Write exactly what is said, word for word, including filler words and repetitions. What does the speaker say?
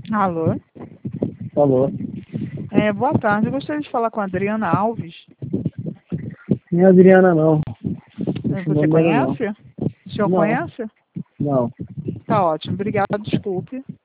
Alô? Alô? É, boa tarde. Eu gostaria de falar com a Adriana Alves. Não é Adriana, não. É, Esse Você nome dela, não. conhece? O senhor Não, conhece? não. Tá ótimo. Obrigada. Desculpe.